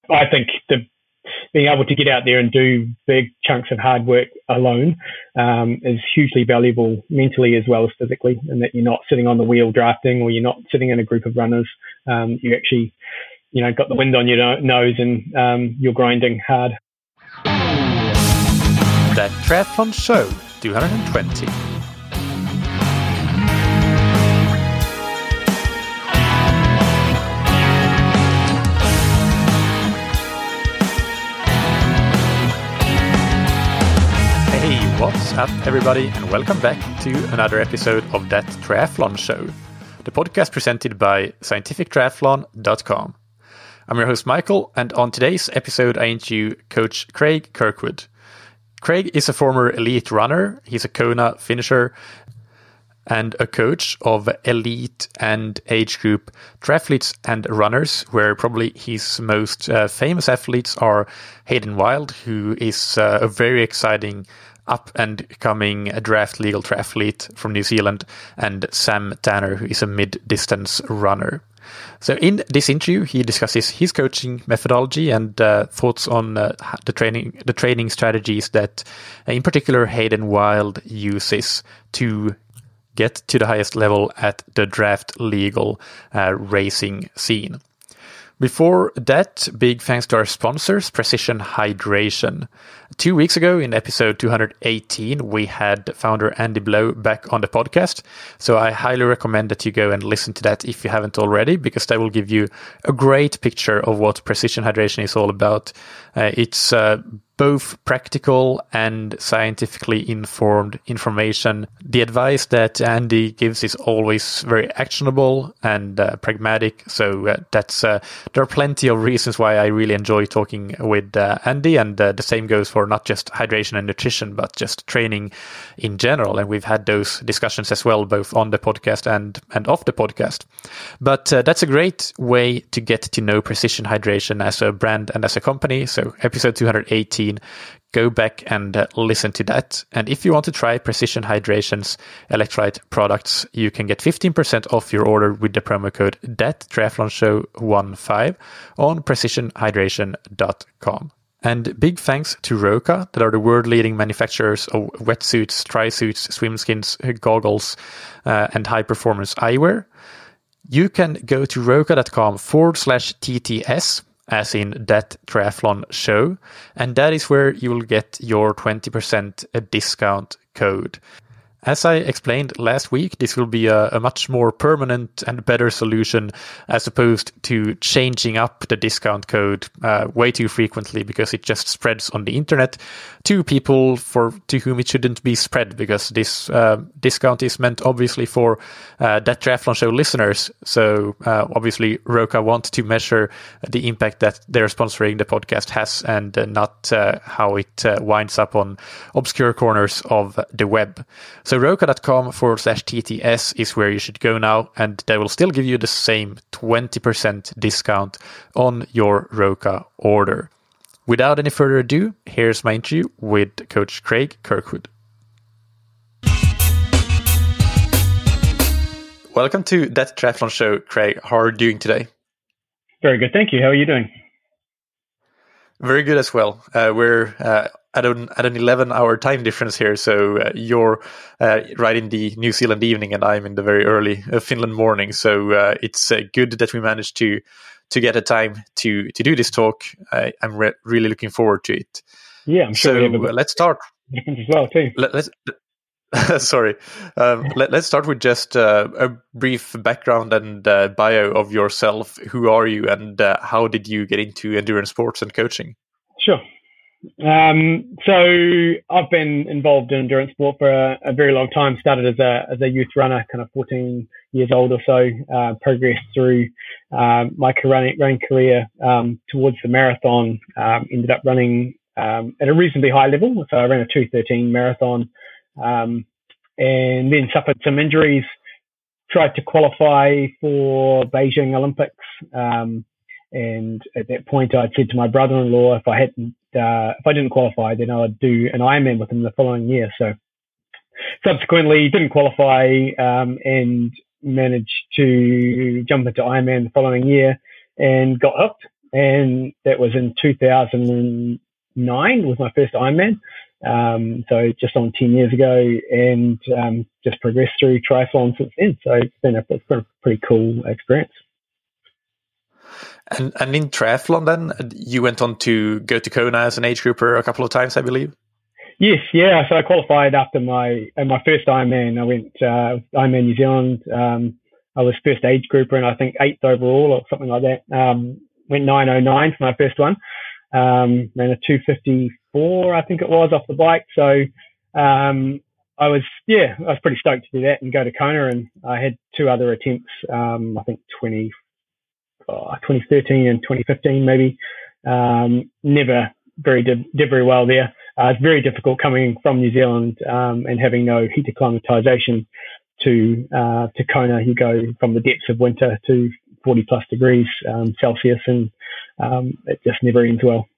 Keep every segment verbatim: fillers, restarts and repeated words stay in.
I think the being able to get out there and do big chunks of hard work alone um, is hugely valuable mentally as well as physically, and that you're not sitting on the wheel drafting, or you're not sitting in a group of runners. Um, you actually, you know, got the wind on your nose and um, you're grinding hard. That Triathlon Show two hundred twenty. What's up, everybody, and welcome back to another episode of That Triathlon Show, the podcast presented by scientific triathlon dot com. I'm your host, Michael, and on today's episode, I interview Coach Craig Kirkwood. Craig is a former elite runner. He's a Kona finisher and a coach of elite and age group triathletes and runners, where probably his most uh, famous athletes are Hayden Wilde, who is uh, a very exciting up-and-coming draft legal triathlete from New Zealand, and Sam Tanner, who is a mid-distance runner. So in this interview, he discusses his coaching methodology and uh, thoughts on uh, the training the training strategies that, uh, in particular, Hayden Wilde uses to get to the highest level at the draft legal uh, racing scene. Before that, big thanks to our sponsors, Precision Hydration. Two weeks ago, in episode two hundred eighteen, we had founder Andy Blow back on the podcast. So I highly recommend that you go and listen to that if you haven't already, because that will give you a great picture of what Precision Hydration is all about. Uh, it's uh, both practical and scientifically informed information. The advice that Andy gives is always very actionable and uh, pragmatic. So uh, that's uh, there are plenty of reasons why I really enjoy talking with uh, Andy, and uh, the same goes for not just hydration and nutrition, but just training in general. And we've had those discussions as well, both on the podcast and, and off the podcast. But uh, that's a great way to get to know Precision Hydration as a brand and as a company. So episode two hundred eighteen, go back and uh, listen to that. And if you want to try Precision Hydration's electrolyte products, you can get fifteen percent off your order with the promo code that triathlon show fifteen on precision hydration dot com. And big thanks to Roka, that are the world-leading manufacturers of wetsuits, tri-suits, swim skins, goggles, uh, and high-performance eyewear. You can go to roka.com forward slash TTS, as in that triathlon show, and that is where you will get your twenty percent discount code. As I explained last week, this will be a, a much more permanent and better solution as opposed to changing up the discount code uh, way too frequently, because it just spreads on the internet to people for to whom it shouldn't be spread, because this uh, discount is meant obviously for uh, that triathlon show listeners. So uh, obviously Roka want to measure the impact that their sponsoring the podcast has, and uh, not uh, how it uh, winds up on obscure corners of the web. So roka.com forward slash TTS is where you should go now, and they will still give you the same twenty percent discount on your Roka order. Without any further ado, here's my interview with Coach Craig Kirkwood. Welcome to That Triathlon Show, Craig. How are you doing today? Very good, thank you. How are you doing? Very good as well. Uh, we're uh, at an at an eleven hour time difference here, so uh, you're uh, right in the New Zealand evening, and I'm in the very early uh, Finland morning. So uh, it's uh, good that we managed to to get a time to to do this talk. I, I'm re- really looking forward to it. Yeah, I'm sure. So we have a uh, let's start. Difference as well too. Let, let's. Sorry. Um, let, let's start with just uh, a brief background and uh, bio of yourself. Who are you, and uh, how did you get into endurance sports and coaching? Sure. Um, so I've been involved in endurance sport for a, a very long time. Started as a as a youth runner, kind of fourteen years old or so. Uh, progressed through um, my running, running career um, towards the marathon. Um, ended up running um, at a reasonably high level. So I ran a two thirteen marathon. Um, and then suffered some injuries, tried to qualify for Beijing Olympics. Um, and at that point I'd said to my brother-in-law, if I hadn't, uh, if I didn't qualify, then I would do an Ironman with him the following year. So subsequently didn't qualify, um, and managed to jump into Ironman the following year and got hooked. and that was in two thousand nine was my first Ironman. Um, so just on ten years ago, and um, just progressed through triathlon since then. So it's been a, it's been a pretty cool experience. And and in triathlon, then you went on to go to Kona as an age grouper a couple of times, I believe. Yes, yeah. So I qualified after my uh, my first Ironman. I went uh, Ironman New Zealand. Um, I was first age grouper, and I think eighth overall or something like that. Um, went nine oh nine for my first one. Um, ran a two fifty-four, I think it was, off the bike. So um, I was, yeah, I was pretty stoked to do that and go to Kona. And I had two other attempts. Um, I think twenty, oh, twenty thirteen and twenty fifteen maybe. Um, never very did, did very well there. Uh, it's very difficult coming from New Zealand um, and having no heat acclimatization to uh, to Kona. You go from the depths of winter to forty plus degrees um, Celsius, and um, it just never ends well.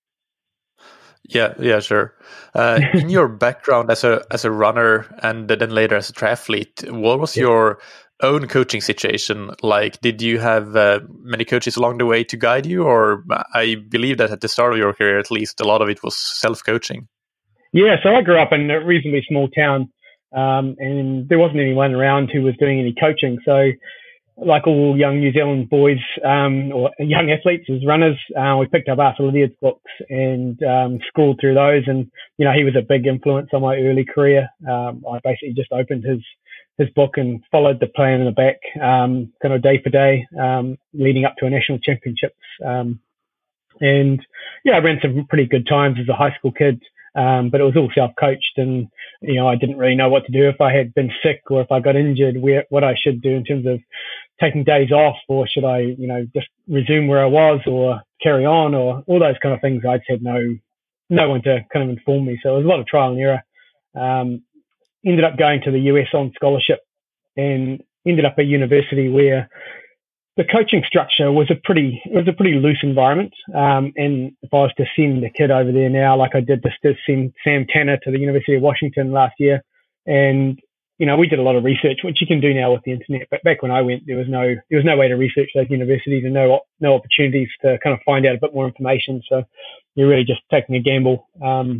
Yeah, yeah, sure. Uh, in your background as a as a runner and then later as a triathlete, what was yeah. your own coaching situation like? Did you have uh, many coaches along the way to guide you, or I believe that at the start of your career, at least, a lot of it was self-coaching? Yeah, so I grew up in a reasonably small town, um, and there wasn't anyone around who was doing any coaching. So, like all young New Zealand boys um, or young athletes as runners, uh, we picked up Arthur Lydiard's books and um, scrolled through those. And, you know, he was a big influence on my early career. Um, I basically just opened his his book and followed the plan in the back, um, kind of day for day, um, leading up to a national championships. Um, and, yeah, I ran some pretty good times as a high school kid. Um, but it was all self-coached, and, you know, I didn't really know what to do if I had been sick or if I got injured, where, what I should do in terms of taking days off, or should I, you know, just resume where I was or carry on, or all those kind of things. I just had no, no one to kind of inform me. So it was a lot of trial and error. Um, ended up going to the U S on scholarship and ended up at a university where the coaching structure was a pretty, it was a pretty loose environment. Um, and if I was to send a kid over there now, like I did to, to send Sam Tanner to the University of Washington last year, and, you know, we did a lot of research, which you can do now with the internet. But back when I went, there was no, there was no way to research those universities and no, no opportunities to kind of find out a bit more information. So you're really just taking a gamble. Um,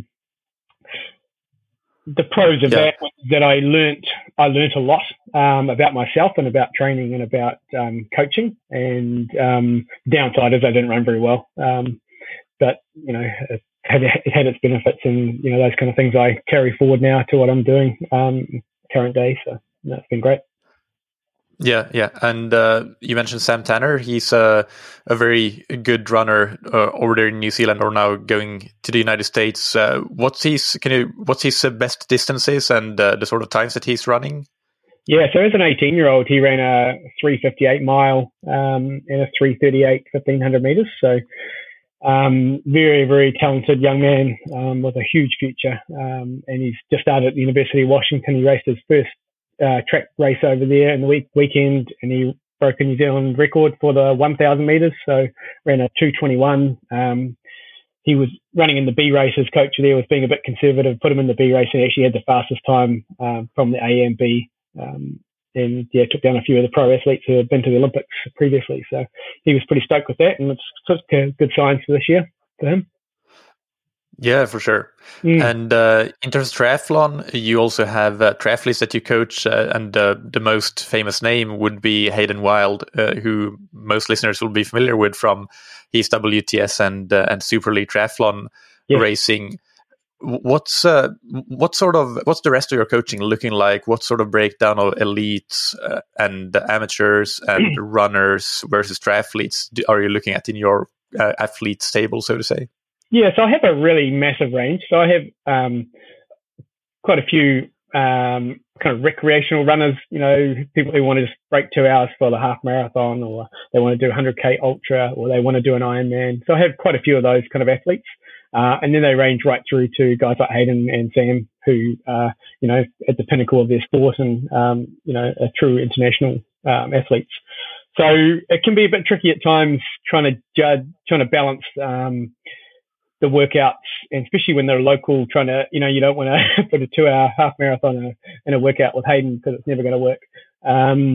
the pros of yeah. that was that I learnt, I learnt a lot um, about myself and about training and about um, coaching. And um, downside is I didn't run very well. Um, but, you know, it had, it had its benefits, and, you know, those kind of things I carry forward now to what I'm doing um, current day. So that's been great. Yeah, yeah. And uh, you mentioned Sam Tanner. He's a, a very good runner uh, over there in New Zealand, or now going to the United States. Uh, what's his can you what's his best distances and uh, the sort of times that he's running? Yeah, so as an eighteen-year-old, he ran a three fifty-eight mile um, and a three thirty-eight fifteen hundred meters. So um, very, very talented young man um, with a huge future. Um, and he's just started at the University of Washington. He raced his first Uh, track race over there in the week weekend, and he broke a New Zealand record for the one thousand meters. So ran a two twenty-one. Um, he was running in the B race. His coach there was being a bit conservative, put him in the B race, and actually had the fastest time um, from the A and B. Um, and yeah, took down a few of the pro athletes who had been to the Olympics previously. So he was pretty stoked with that, and it's such a good signs for this year for him. Yeah, for sure. Mm. And uh, in terms of triathlon, you also have uh, triathletes that you coach, uh, and uh, the most famous name would be Hayden Wilde, uh, who most listeners will be familiar with from his W T S and uh, and Super League Triathlon yeah. racing. What's uh, what sort of what's the rest of your coaching looking like? What sort of breakdown of elites uh, and amateurs and runners versus triathletes do, are you looking at in your uh, athletes table, so to say? Yeah, so I have a really massive range. So I have um, quite a few um, kind of recreational runners, you know, people who want to just break two hours for the half marathon, or they want to do a one hundred K ultra, or they want to do an Ironman. So I have quite a few of those kind of athletes. Uh, and then they range right through to guys like Hayden and Sam, who are, you know, at the pinnacle of their sport and, um, you know, are true international um, athletes. So it can be a bit tricky at times trying to judge, trying to balance um, the workouts, and especially when they're local, trying to, you know, you don't want to put a two hour half marathon in a, in a workout with Hayden, because it's never going to work. Um,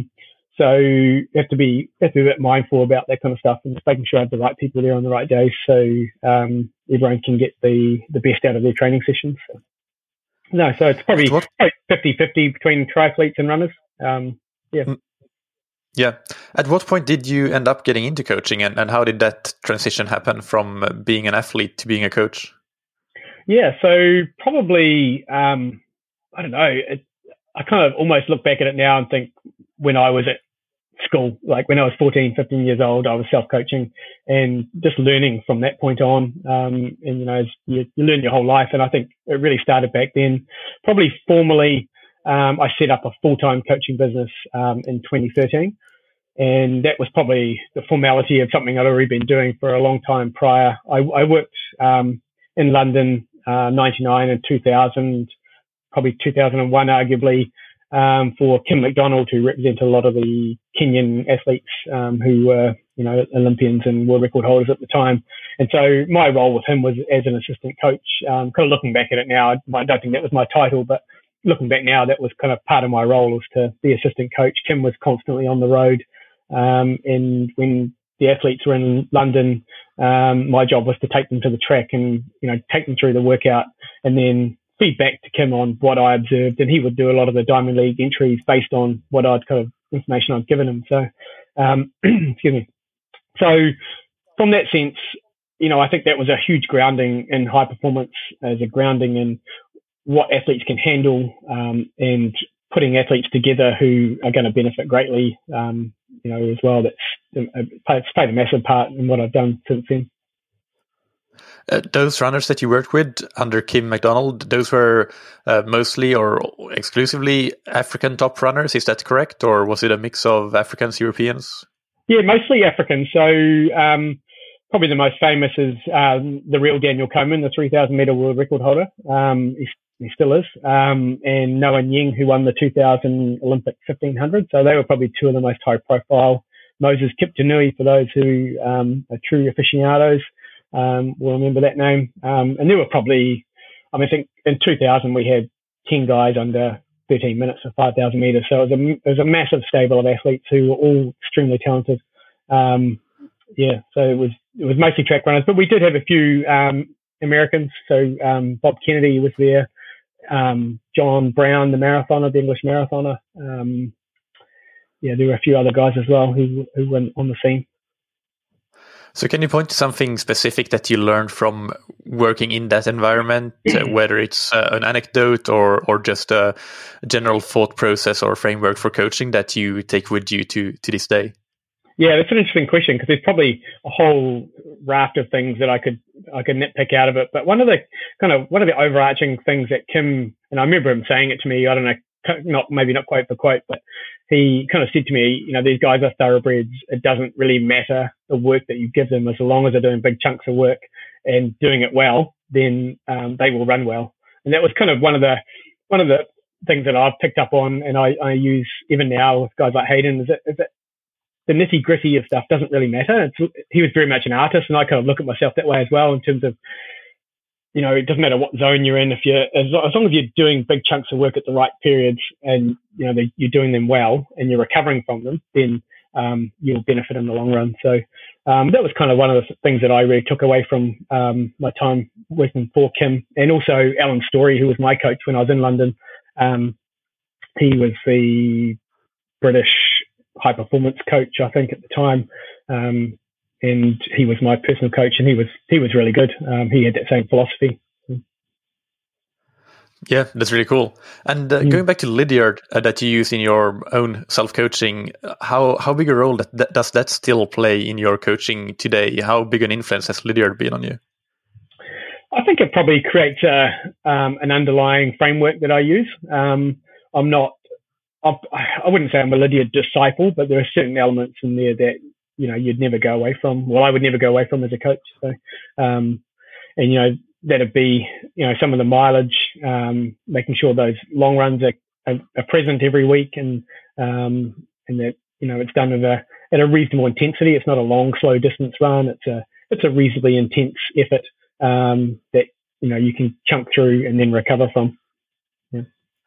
So you have to be have to be a bit mindful about that kind of stuff and just making sure I have the right people there on the right days, so um, everyone can get the, the best out of their training sessions. So, no, so it's probably fifty-fifty between triathletes and runners. Um, yeah. Yeah. At what point did you end up getting into coaching, and, and how did that transition happen from being an athlete to being a coach? Yeah, so probably, um, I don't know, it, I kind of almost look back at it now and think when I was at school, like when I was fourteen, fifteen years old, I was self-coaching and just learning from that point on. Um, and, you know, you, you learn your whole life. And I think it really started back then. Probably formally, um, I set up a full-time coaching business um, in twenty thirteen. And that was probably the formality of something I'd already been doing for a long time prior. I, I worked um, in London, uh, ninety-nine and two thousand, probably two thousand one, arguably, um, for Kim McDonald, who represented a lot of the Kenyan athletes um, who were, you know, Olympians and world record holders at the time. And so my role with him was as an assistant coach. Um, kind of looking back at it now, I don't think that was my title, but looking back now, that was kind of part of my role, was to be assistant coach. Kim was constantly on the road. Um, and when the athletes were in London, um, my job was to take them to the track and, you know, take them through the workout and then feed back to Kim on what I observed. And he would do a lot of the Diamond League entries based on what I'd kind of information I'd given him. So, um, excuse me. So from that sense, you know, I think that was a huge grounding in high performance, as a grounding in what athletes can handle, um, and putting athletes together who are going to benefit greatly, um, you know, as well. That's it's played a massive part in what I've done since then. Uh, those runners that you worked with under Kim McDonald, those were uh, mostly or exclusively African top runners, is that correct? Or was it a mix of Africans, Europeans? Yeah, mostly African. So um, probably the most famous is um, the real Daniel Komen, the three thousand metre world record holder. Um, he, he still is. Um, and Noah Nyeng, who won the two thousand Olympic fifteen hundred. So they were probably two of the most high profile. Moses Kiptanui, for those who um, are true aficionados, um, will remember that name. Um, and there were probably, I mean, I think in two thousand we had ten guys under thirteen minutes for five thousand metres. So it was, a, it was a massive stable of athletes who were all extremely talented. Um, yeah, so it was it was mostly track runners, but we did have a few um, Americans. So um, Bob Kennedy was there, um, John Brown, the marathoner, the English marathoner. Um, yeah, there were a few other guys as well who who were on the scene. So can you point to something specific that you learned from working in that environment, uh, whether it's uh, an anecdote or or just a general thought process or framework for coaching that you take with you to, to this day? Yeah, that's an interesting question, because there's probably a whole raft of things that I could I could nitpick out of it. But one of the kind of one of the overarching things that Kim, and I remember him saying it to me, I don't know, not maybe not quote for quote, but he kind of said to me, you know, these guys are thoroughbreds. It doesn't really matter the work that you give them, as long as they're doing big chunks of work and doing it well, then um, they will run well. And that was kind of one of the one of the things that I've picked up on, and I, I use even now with guys like Hayden, is that, is that the nitty gritty of stuff doesn't really matter. It's, he was very much an artist, and I kind of look at myself that way as well, in terms of, you know, it doesn't matter what zone you're in. If you're, as, as long as you're doing big chunks of work at the right periods, and, you know, they, you're doing them well and you're recovering from them, then um, you'll benefit in the long run. So um, that was kind of one of the things that I really took away from um, my time working for Kim, and also Alan Story, who was my coach when I was in London. Um, he was the British high performance coach, I think, at the time. Um, And he was my personal coach, and he was he was really good. Um, he had that same philosophy. Yeah, that's really cool. And uh, mm. going back to Lydiard uh, that you use in your own self-coaching, how how big a role that, that does that still play in your coaching today? How big an influence has Lydiard been on you? I think it probably creates a, um, an underlying framework that I use. Um, I'm not, I've, I wouldn't say I'm a Lydiard disciple, but there are certain elements in there that, you know, you'd never go away from. Well, I would never go away from as a coach. So, um, and, you know, that'd be, you know, some of the mileage, um, making sure those long runs are, are, are present every week, and, um, and that, you know, it's done at a, at a reasonable intensity. It's not a long, slow distance run. It's a, it's a reasonably intense effort, um, that, you know, you can chunk through and then recover from. Yeah.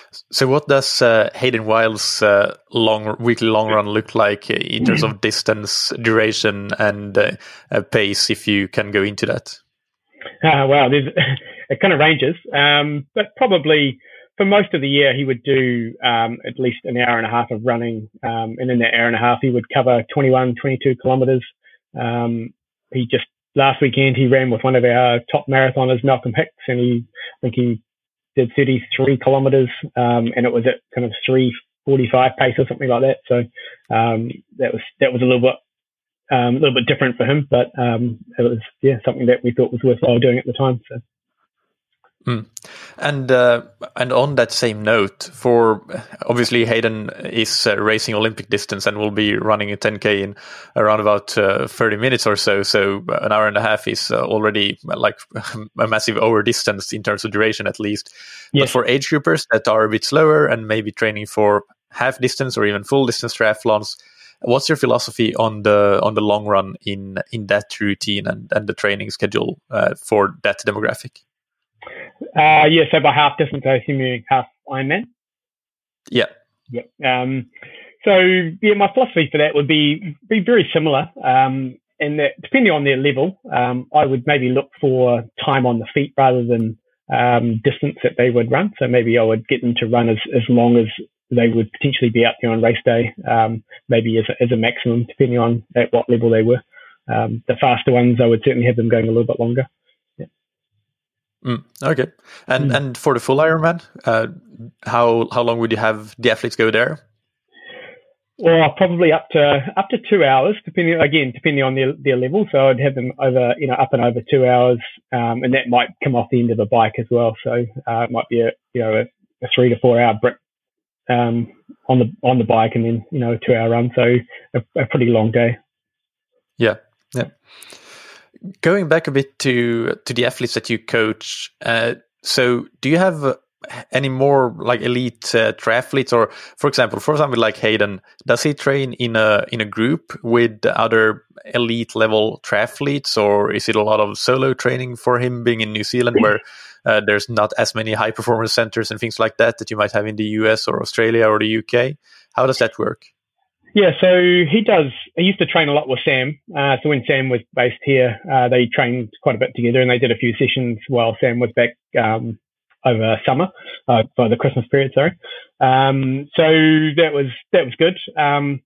So what does uh, Hayden Wilde's uh, long weekly long run look like in terms of distance, duration, and uh, uh, pace, if you can go into that? Uh, well, there's, it kind of ranges, um, but probably for most of the year he would do um, at least an hour and a half of running, um, and in that hour and a half he would cover twenty-one, twenty-two kilometres. Um, he just last weekend he ran with one of our top marathoners, Malcolm Hicks, and he I think he did thirty-three kilometres, um, and it was at kind of three forty-five pace or something like that. So um, that was that was a little bit um, a little bit different for him, but um, it was yeah something that we thought was worthwhile doing at the time. So. Mm. And uh, and on that same note, for obviously Hayden is uh, racing Olympic distance and will be running a ten K in around about uh, thirty minutes or so. So an hour and a half is uh, already like a massive over distance in terms of duration, at least. Yes. But for age groupers that are a bit slower and maybe training for half distance or even full distance triathlons, what's your philosophy on the on the long run in in that routine and, and the training schedule uh, for that demographic? Uh, yeah, so by half distance, I assume you half Ironman? Yeah. Yeah. Um, so, yeah, my philosophy for that would be be very similar. Um, and that depending on their level, um, I would maybe look for time on the feet rather than um, distance that they would run. So maybe I would get them to run as, as long as they would potentially be out there on race day, um, maybe as a, as a maximum, depending on at what level they were. Um, the faster ones, I would certainly have them going a little bit longer. Mm, okay, and mm. and for the full Ironman, uh, how how long would you have the athletes go there? Well, probably up to up to two hours, depending again depending on their, their level. So I'd have them over, you know, up and over two hours, um, and that might come off the end of a bike as well. So uh, it might be a you know a, a three to four hour brick um, on the on the bike, and then you know a two hour run. So a, a pretty long day. Yeah, yeah. Going back a bit to to the athletes that you coach, uh, so do you have any more like elite uh, triathletes, or for example, for example, like Hayden, does he train in a in a group with other elite level triathletes, or is it a lot of solo training for him being in New Zealand, where uh, there's not as many high performance centers and things like that that you might have in the U S or Australia or the U K? How does that work? Yeah, so he does. He used to train a lot with Sam. Uh, so when Sam was based here, uh, they trained quite a bit together, and they did a few sessions while Sam was back um, over summer, uh, for the Christmas period. Sorry. Um, so that was that was good. Um,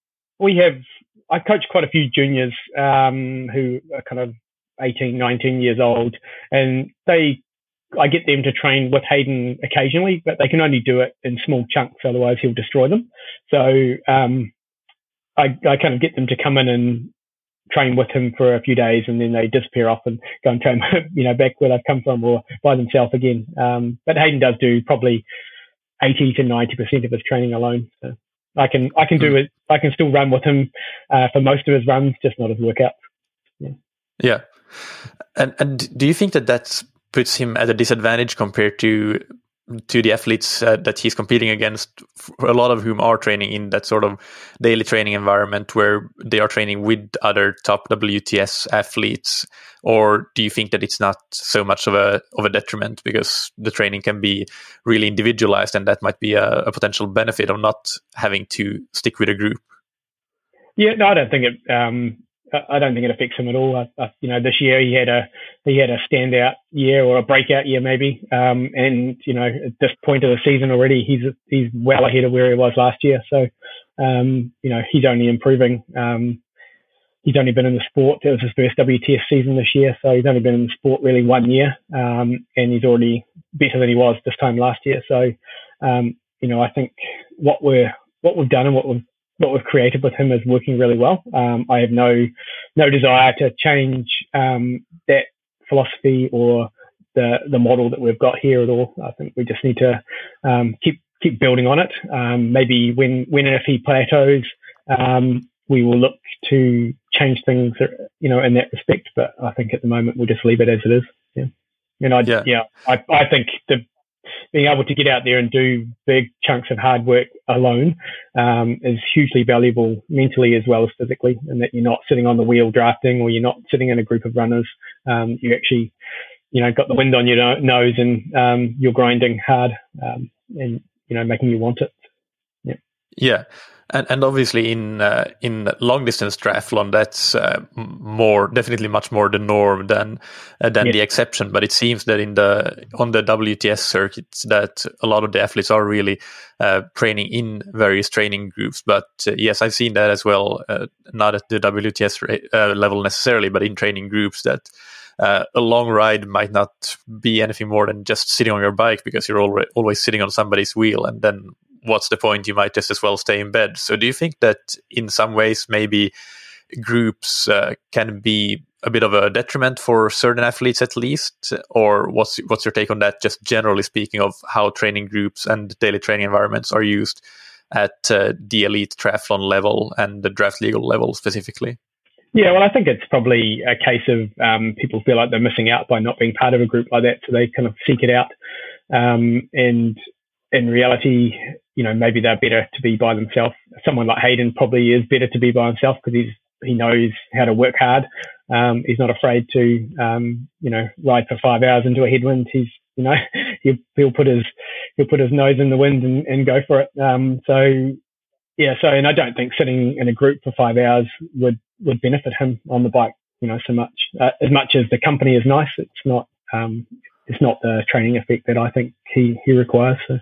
we have. I coach quite a few juniors um, who are kind of eighteen, nineteen years old, and they. I get them to train with Hayden occasionally, but they can only do it in small chunks, otherwise he'll destroy them. So um, I, I kind of get them to come in and train with him for a few days, and then they disappear off and go and train, you know, back where they've come from or by themselves again. Um, but Hayden does do probably eighty to ninety percent of his training alone. So I can I can do it. I can still run with him uh, for most of his runs, just not his workouts. Yeah. Yeah. And and do you think that that's puts him at a disadvantage compared to to the athletes uh, that he's competing against, a lot of whom are training in that sort of daily training environment where they are training with other top W T S athletes? Or do you think that it's not so much of a of a detriment because the training can be really individualized, and that might be a, a potential benefit of not having to stick with a group? Yeah, no, I don't think it. Um, I don't think it affects him at all. I, I, you know, this year he had a he had a standout year or a breakout year maybe, um, and you know at this point of the season already he's he's well ahead of where he was last year. So um, you know he's only improving. Um, he's only been in the sport. It was his first W T S season this year, so he's only been in the sport really one year, um, and he's already better than he was this time last year. So um, you know I think what we're what we've done and what we've what we've created with him is working really well. Um, I have no no desire to change um, that philosophy or the the model that we've got here at all. I think we just need to um, keep keep building on it. Um, maybe when when and if he plateaus, um, we will look to change things, you know, in that respect. But I think at the moment we'll just leave it as it is. Yeah, and I yeah, yeah I I think the being able to get out there and do big chunks of hard work alone um, is hugely valuable mentally as well as physically, and that you're not sitting on the wheel drafting or you're not sitting in a group of runners. Um, you actually, you know, got the wind on your nose and um, you're grinding hard. Um, and you know, making you want it. Yeah. Yeah. And and obviously in uh, in long distance triathlon, that's uh, more definitely much more the norm than uh, than yeah. the exception. But it seems that in the on the W T S circuits that a lot of the athletes are really uh, training in various training groups. But uh, yes, I've seen that as well, uh, not at the W T S uh, level necessarily, but in training groups that uh, a long ride might not be anything more than just sitting on your bike because you're already, always sitting on somebody's wheel, and then what's the point? You might just as well stay in bed. So do you think that in some ways maybe groups uh, can be a bit of a detriment for certain athletes at least? Or what's what's your take on that, just generally speaking, of how training groups and daily training environments are used at uh, the elite triathlon level and the draft legal level specifically? Yeah, well, I think it's probably a case of um, people feel like they're missing out by not being part of a group like that, so they kind of seek it out. Um, and in reality, you know, maybe they're better to be by themselves. Someone like Hayden probably is better to be by himself because he's he knows how to work hard. Um, he's not afraid to, um, you know, ride for five hours into a headwind. He's, you know, he'll, he'll put his he'll put his nose in the wind and, and go for it. Um, so yeah, so and I don't think sitting in a group for five hours would would benefit him on the bike, you know, so much. Uh, as much as the company is nice, it's not um, it's not the training effect that I think he he requires. So.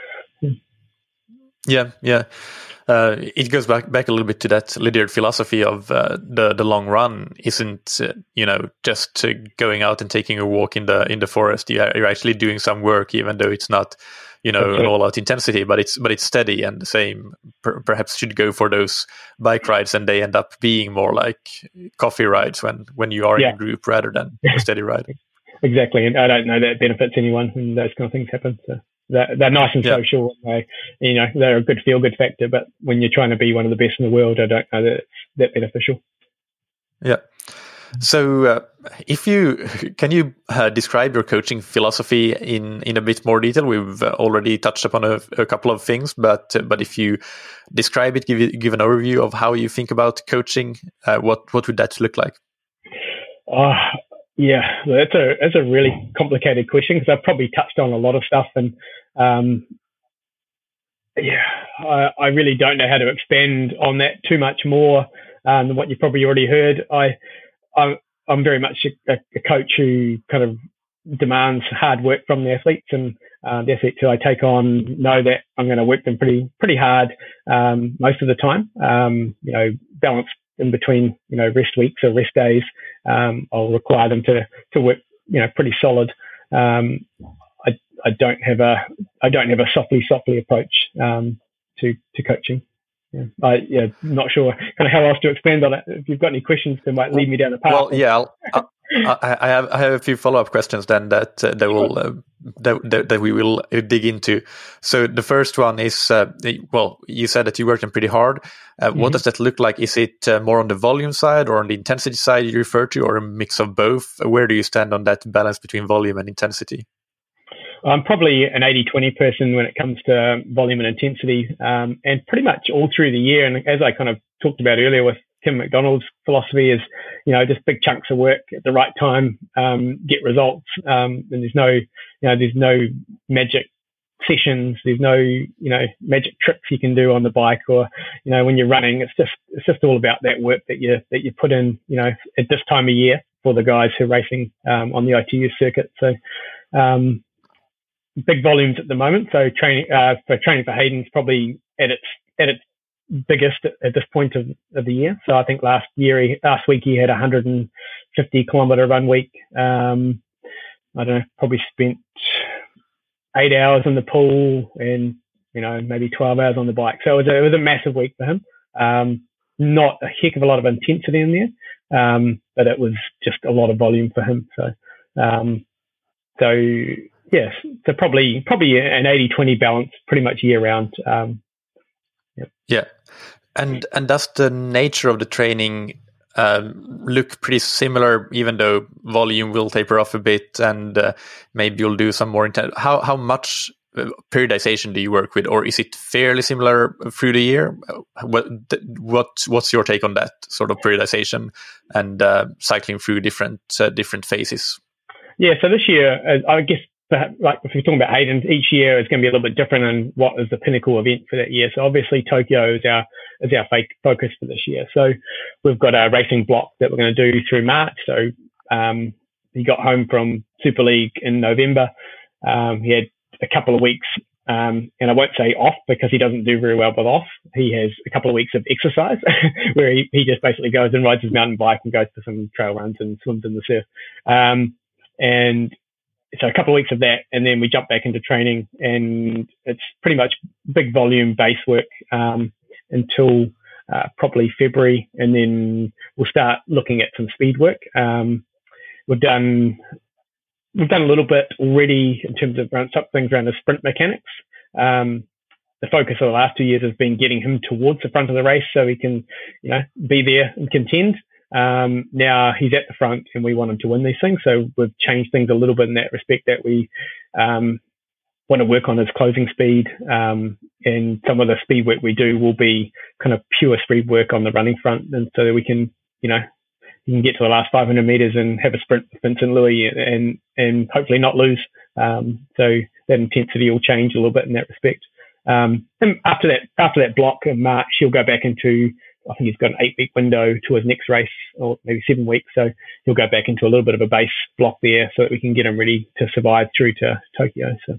Yeah, yeah. Uh, it goes back back a little bit to that Lydiard philosophy of uh, the the long run isn't uh, you know just uh, going out and taking a walk in the in the forest. You are, you're actually doing some work, even though it's not you know an all out intensity, but it's but it's steady. And the same per, perhaps should go for those bike rides, and they end up being more like coffee rides when when you are yeah. in a group rather than a steady ride. Exactly, and I don't know that it benefits anyone when those kind of things happen. So. They're, they're nice and yeah. social. They, you know, they're a good feel-good factor. But when you're trying to be one of the best in the world, I don't know that it's that beneficial. Yeah. So, uh, if you can you uh, describe your coaching philosophy in, in a bit more detail? We've already touched upon a, a couple of things, but uh, but if you describe it, give it, give an overview of how you think about coaching, uh, what what would that look like? Uh, Yeah, that's a that's a really complicated question because I've probably touched on a lot of stuff, and um, yeah, I, I really don't know how to expand on that too much more um, than what you've probably already heard. I I'm, I'm very much a, a coach who kind of demands hard work from the athletes, and uh, the athletes who I take on know that I'm going to work them pretty pretty hard um, most of the time. Um, you know, balance in between, you know, rest weeks or rest days. Um, I'll require them to, to work, you know, pretty solid. Um, I, I don't have a, I don't have a softly, softly approach, um, to, to coaching. Yeah. I, yeah, not sure kind of how else to expand on it. If you've got any questions that might lead me down the path. Well, yeah, I'll, I'll, I, I have, I have a few follow-up questions then that, uh, that will, uh, that, that, that we will dig into. So the first one is, uh, well, you said that you worked them pretty hard. Uh, mm-hmm. What does that look like? Is it uh, more on the volume side or on the intensity side you refer to, or a mix of both? Where do you stand on that balance between volume and intensity? I'm probably an eighty twenty person when it comes to volume and intensity, um, and pretty much all through the year. And as I kind of talked about earlier with Kim McDonald's philosophy is, you know, just big chunks of work at the right time, um, get results. Um, and there's no, you know, there's no magic sessions. There's no, you know, magic tricks you can do on the bike, or, you know, when you're running, it's just, it's just all about that work that you, that you put in, you know, at this time of year for the guys who are racing, um, on the I T U circuit. So, um, big volumes at the moment. So training, uh, for training for Hayden's probably at its, at its biggest at, at this point of, of the year. So I think last year, he, last week he had a one hundred fifty kilometer run week. Um, I don't know, probably spent eight hours in the pool and, you know, maybe twelve hours on the bike. So it was a, it was a massive week for him. Um, not a heck of a lot of intensity in there. Um, but it was just a lot of volume for him. So, um, so yes, so probably, probably an eighty twenty balance pretty much year round. Um, yeah. yeah. And, and does the nature of the training Um, look pretty similar, even though volume will taper off a bit, and uh, maybe you'll do some more intense. How how much uh, periodization do you work with, or is it fairly similar through the year? What what what's your take on that sort of periodization and uh, cycling through different uh, different phases? Yeah, so this year, I guess perhaps, like if we're talking about Hayden, each year is going to be a little bit different in what is the pinnacle event for that year. So obviously Tokyo is our is our focus for this year. So we've got a racing block that we're going to do through March. So um, he got home from Super League in November. Um, he had a couple of weeks, um, and I won't say off because he doesn't do very well with off. He has a couple of weeks of exercise where he, he just basically goes and rides his mountain bike and goes for some trail runs and swims in the surf. Um, and so a couple of weeks of that, and then we jump back into training, and it's pretty much big volume base work um, until uh, probably February, and then we'll start looking at some speed work. Um, we've done we've done a little bit already in terms of around, some things around the sprint mechanics. Um, the focus of the last two years has been getting him towards the front of the race so he can, you know, be there and contend. Um, now he's at the front and we want him to win these things. So we've changed things a little bit in that respect, that we um, want to work on his closing speed. Um, and some of the speed work we do will be kind of pure speed work on the running front. And so that we can, you know, you can get to the last five hundred meters and have a sprint with Vincent Louis and, and hopefully not lose. Um, so that intensity will change a little bit in that respect. Um, and after that, after that block in March, he'll go back into, I think he's got an eight week window to his next race, or maybe seven weeks. So he'll go back into a little bit of a base block there so that we can get him ready to survive through to Tokyo. So,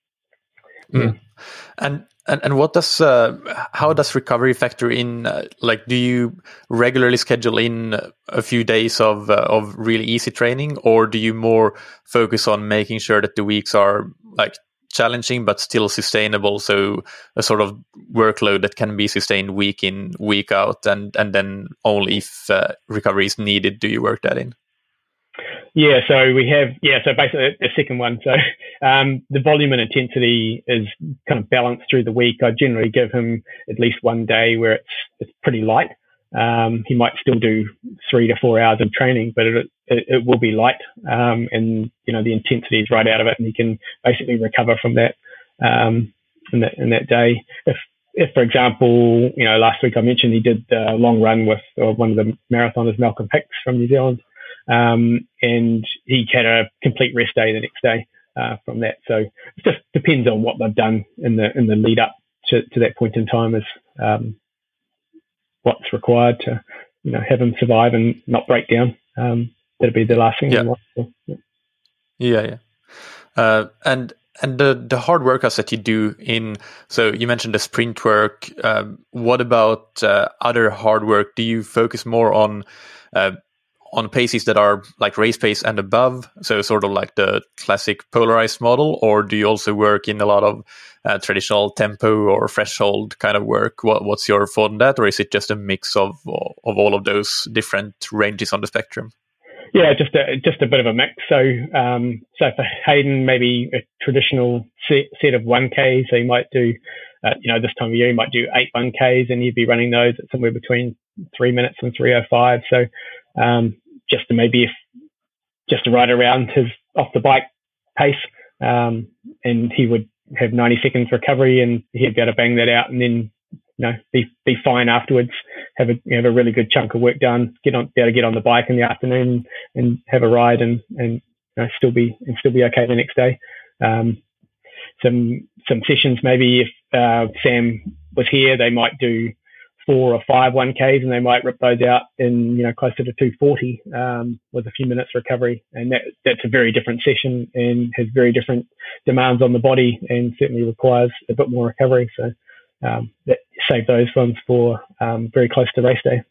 yeah. Mm. And, and, and what does, uh, how does recovery factor in? Uh, like, do you regularly schedule in a few days of, uh, of really easy training, or do you more focus on making sure that the weeks are like challenging but still sustainable, so a sort of workload that can be sustained week in, week out, and and then only if uh, recovery is needed do you work that in? Yeah, so we have, yeah, so basically the second one. So um, the volume and intensity is kind of balanced through the week. I generally give him at least one day where it's it's pretty light. Um, he might still do three to four hours of training, but it, it, it will be light. Um, and, you know, the intensity is right out of it, and he can basically recover from that, um, in that, in that day. If, if, for example, you know, last week I mentioned he did a long run with uh, one of the marathoners, Malcolm Hicks from New Zealand. Um, and he had a complete rest day the next day, uh, from that. So it just depends on what they've done in the, in the lead up to, to that point in time is, um, what's required to, you know, have him survive and not break down. Um, that'd be the last thing. Yeah, yeah. yeah, yeah. Uh, and and the the hard workouts that you do in, so you mentioned the sprint work. Um, what about uh, other hard work? Do you focus more on uh, on paces that are like race pace and above, so sort of like the classic polarized model, or do you also work in a lot of uh, traditional tempo or threshold kind of work? What, what's your thought on that, or is it just a mix of of all of those different ranges on the spectrum? Yeah, just a just a bit of a mix. So, um, so for Hayden, maybe a traditional set, set of one K. So you might do, uh, you know, this time of year you might do eight one Ks, and you'd be running those at somewhere between three minutes and three oh five. So, um, just to maybe if, just to ride around his off the bike pace, um, and he would have ninety seconds recovery, and he'd be able to bang that out, and then, you know, be be fine afterwards. Have a have a really good chunk of work done. Get on, be able to get on the bike in the afternoon and have a ride, and and you know, still be and still be okay the next day. Um, some some sessions maybe if uh, Sam was here, they might do four or five one Ks, and they might rip those out in, you know, closer to two forty um, with a few minutes recovery, and that that's a very different session and has very different demands on the body, and certainly requires a bit more recovery. So. Um, that save those ones for um, very close to race day.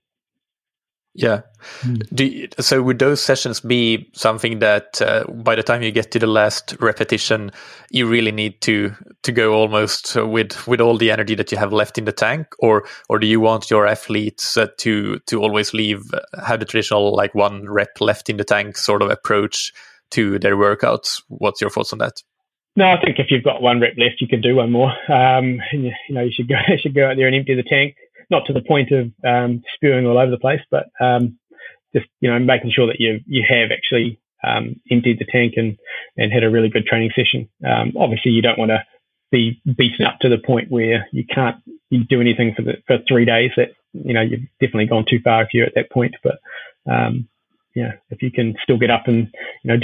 Yeah. Mm. Do you, so would those sessions be something that uh, by the time you get to the last repetition, you really need to to go almost with with all the energy that you have left in the tank, or or do you want your athletes uh, to to always leave uh, have the traditional like one rep left in the tank sort of approach to their workouts? What's your thoughts on that? No, I think if you've got one rep left, you can do one more. Um, and you, you know, you should go, you should go out there and empty the tank, not to the point of um, spewing all over the place, but um, just, you know, making sure that you you have actually um, emptied the tank and and had a really good training session. Um, obviously, you don't want to be beaten up to the point where you can't you do anything for the for three days. That, you know, you've definitely gone too far if you're at that point. But um, yeah, if you can still get up and, you know, do your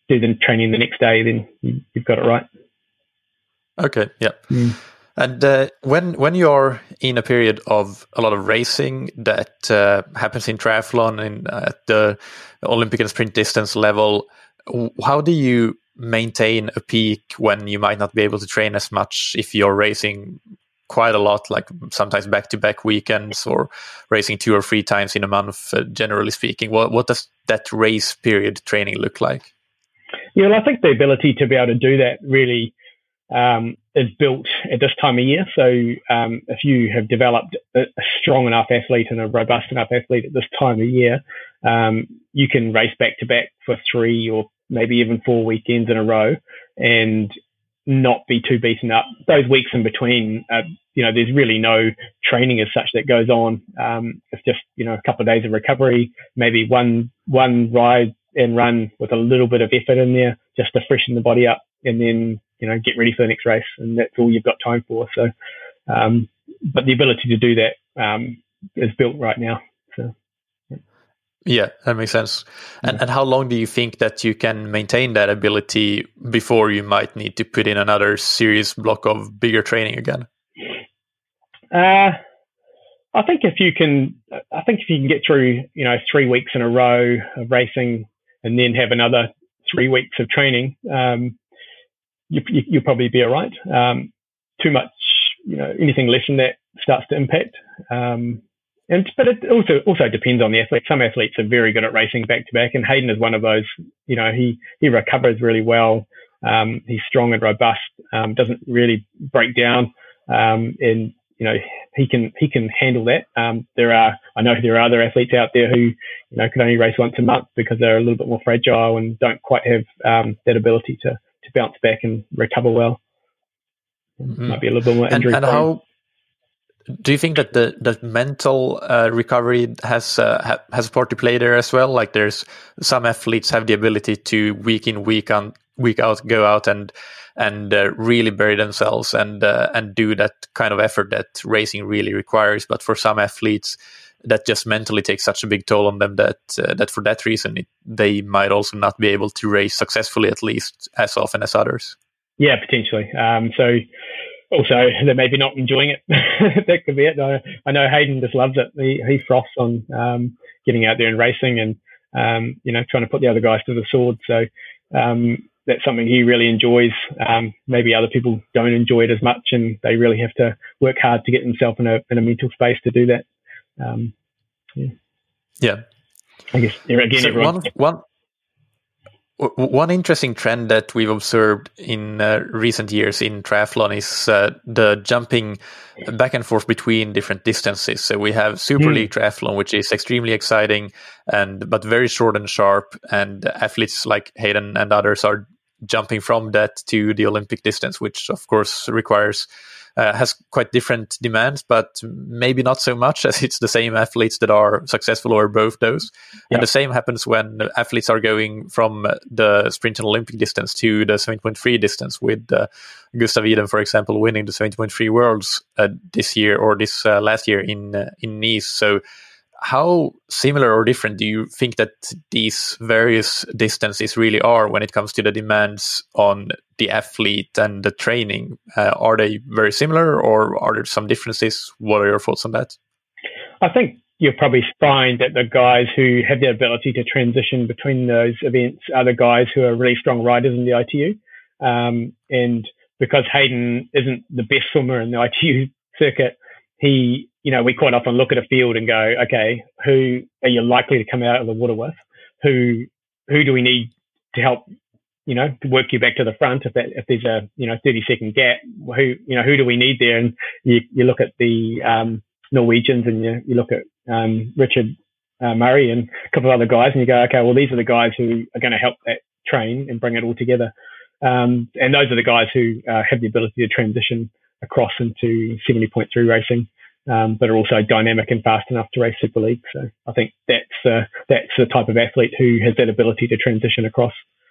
do the training the next day, then you, you've got it right. Okay, yeah. Mm. And uh, when when you're in a period of a lot of racing that uh, happens in triathlon and at the Olympic and sprint distance level, how do you maintain a peak when you might not be able to train as much if you're racing quite a lot, like sometimes back-to-back weekends or racing two or three times in a month, uh, generally speaking? What, what does that race period training look like? Yeah, well, I think the ability to be able to do that really um, is built at this time of year. So um, if you have developed a, a strong enough athlete and a robust enough athlete at this time of year, um, you can race back-to-back for three or maybe even four weekends in a row and not be too beaten up. Those weeks in between, uh, you know, there's really no training as such that goes on. Um, it's just, you know, a couple of days of recovery, maybe one one ride and run with a little bit of effort in there just to freshen the body up, and then, you know, get ready for the next race. And that's all you've got time for. So, um, but the ability to do that um, is built right now. So. Yeah, that makes sense. And, and how long do you think that you can maintain that ability before you might need to put in another serious block of bigger training again? Uh, I think if you can, I think if you can get through, you know, three weeks in a row of racing and then have another three weeks of training, um, you, you, you'll probably be all right. Um, too much, you know, anything less than that starts to impact. Um, And but it also also depends on the athlete. Some athletes are very good at racing back to back, and Hayden is one of those. You know, he he recovers really well. Um, he's strong and robust. Um, doesn't really break down, um, and you know he can he can handle that. Um, there are I know there are other athletes out there who you know can only race once a month because they're a little bit more fragile and don't quite have um, that ability to to bounce back and recover well. Mm-hmm. Might be a little bit more injury and, and how do you think that the that mental uh, recovery has uh, ha, has a part to play there as well? Like, there's some athletes have the ability to week in, week on, week out, go out and and uh, really bury themselves and uh, and do that kind of effort that racing really requires. But for some athletes, that just mentally takes such a big toll on them that uh, that for that reason it, they might also not be able to race successfully, at least as often as others. Yeah, potentially. Um, so. Also, they're maybe not enjoying it. That could be it. I, I know Hayden just loves it. He, he froths on um, getting out there and racing and, um, you know, trying to put the other guys to the sword. So um, that's something he really enjoys. Um, maybe other people don't enjoy it as much, and they really have to work hard to get themselves in a, in a mental space to do that. Um, yeah. yeah. I guess, again, so everyone... One, one, One interesting trend that we've observed in uh, recent years in triathlon is uh, the jumping back and forth between different distances. So we have Super mm. League triathlon, which is extremely exciting and but very short and sharp. And athletes like Hayden and others are jumping from that to the Olympic distance, which of course requires uh, has quite different demands, but maybe not so much, as it's the same athletes that are successful over both those. Yeah. And the same happens when athletes are going from the sprint and Olympic distance to the seventy point three distance, with uh, Gustav Iden, for example, winning the seventy point three Worlds uh, this year or this uh, last year in uh, in Nice. So how similar or different do you think that these various distances really are when it comes to the demands on the athlete and the training? Uh, are they very similar, or are there some differences? What are your thoughts on that? I think you'll probably find that the guys who have the ability to transition between those events are the guys who are really strong riders in the I T U. Um, and because Hayden isn't the best swimmer in the I T U circuit, he, you know, we quite often look at a field and go, okay, who are you likely to come out of the water with? Who, who do we need to help, you know, to work you back to the front if that, if there's a, you know, thirty second gap? Who, you know, who do we need there? And you, you look at the um, Norwegians, and you, you look at um, Richard uh, Murray and a couple of other guys, and you go, okay, well, these are the guys who are going to help that train and bring it all together. Um, and those are the guys who uh, have the ability to transition across into seventy point three racing, um, but are also dynamic and fast enough to race Super League. So I think that's uh, that's the type of athlete who has that ability to transition across.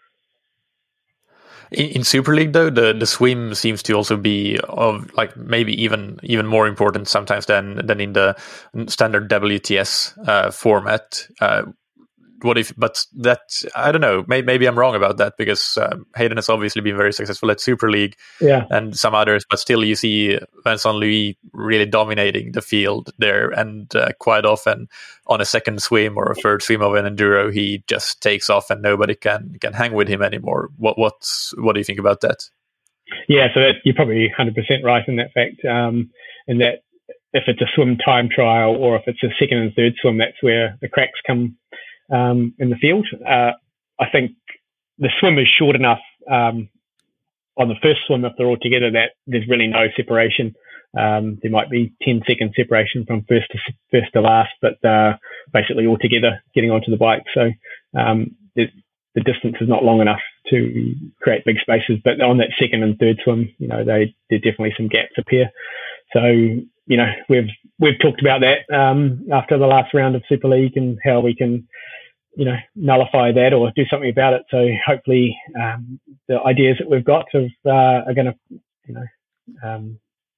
In, in Super League, though, the, the swim seems to also be of like maybe even even more important sometimes than than in the standard W T S uh, format. Uh, what if? But that I don't know. Maybe, maybe I'm wrong about that because um, Hayden has obviously been very successful at Super League, yeah, and some others. But still, you see Vincent Louis really dominating the field there, and uh, quite often on a second swim or a third swim of an enduro, he just takes off, and nobody can can hang with him anymore. What what's what do you think about that? Yeah, so that, you're probably one hundred percent right in that fact. Um, and that if it's a swim time trial or if it's a second and third swim, that's where the cracks come um, in the field. Uh, I think the swim is short enough um, on the first swim if they're all together that there's really no separation. Um, there might be ten second separation from first to first to last, but uh, basically all together getting onto the bike. So um, the distance is not long enough to create big spaces. But on that second and third swim, you know, they there definitely some gaps appear. So you know, we've we've talked about that um, after the last round of Super League and how we can, you know, nullify that or do something about it. So hopefully um, the ideas that we've got have, uh, are going to, you know, um,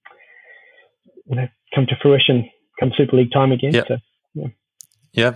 you know, come to fruition come Super League time again. Yeah. So, yeah. Yeah.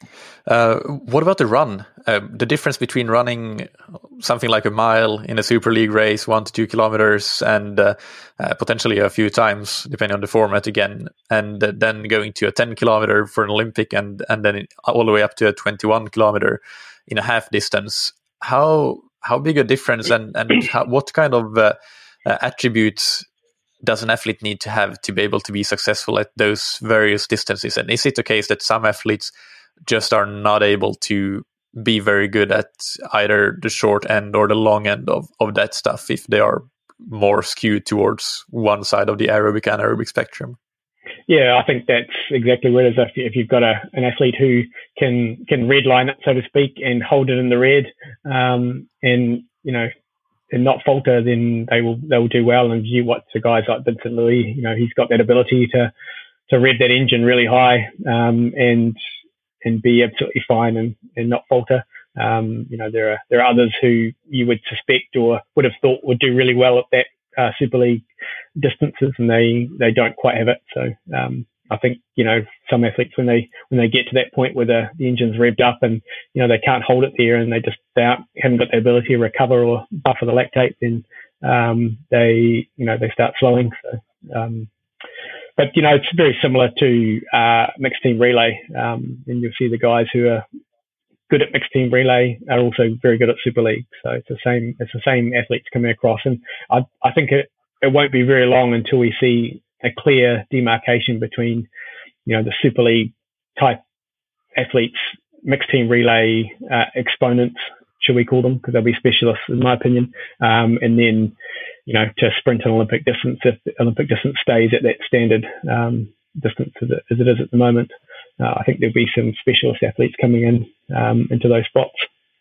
Uh, what about the run? Uh, the difference between running something like a mile in a Super League race, one to two kilometers, and uh, uh, potentially a few times, depending on the format again, and uh, then going to a ten kilometer for an Olympic, and and then all the way up to a twenty-one kilometer in a half distance. How how big a difference, and and how, what kind of uh, uh, attributes does an athlete need to have to be able to be successful at those various distances? And is it the case that some athletes just are not able to be very good at either the short end or the long end of, of that stuff if they are more skewed towards one side of the aerobic and anaerobic spectrum? Yeah, I think that's exactly what it is. If, if you've got a, an athlete who can can redline it, so to speak, and hold it in the red, um, and you know, and not falter, then they will they will do well. And you watch the guys like Vincent Louis, you know, he's got that ability to to rev that engine really high, um, and and be absolutely fine and, and not falter. Um, you know, there are there are others who you would suspect or would have thought would do really well at that uh, Super League distances, and they, they don't quite have it. So um, I think, you know, some athletes when they when they get to that point where the, the engine's revved up and, you know, they can't hold it there and they just they aren't, haven't got the ability to recover or buffer the lactate, then um, they you know they start slowing. So. Um, But, you know, it's very similar to uh, mixed team relay. Um, and you'll see the guys who are good at mixed team relay are also very good at Super League. So it's the same, it's the same athletes coming across. And I, I think it, it won't be very long until we see a clear demarcation between, you know, the Super League type athletes, mixed team relay uh, exponents, should we call them, because they'll be specialists in my opinion. Um, and then, you know, to sprint an Olympic distance, if the Olympic distance stays at that standard um, distance as it, as it is at the moment, uh, I think there'll be some specialist athletes coming in um, into those spots.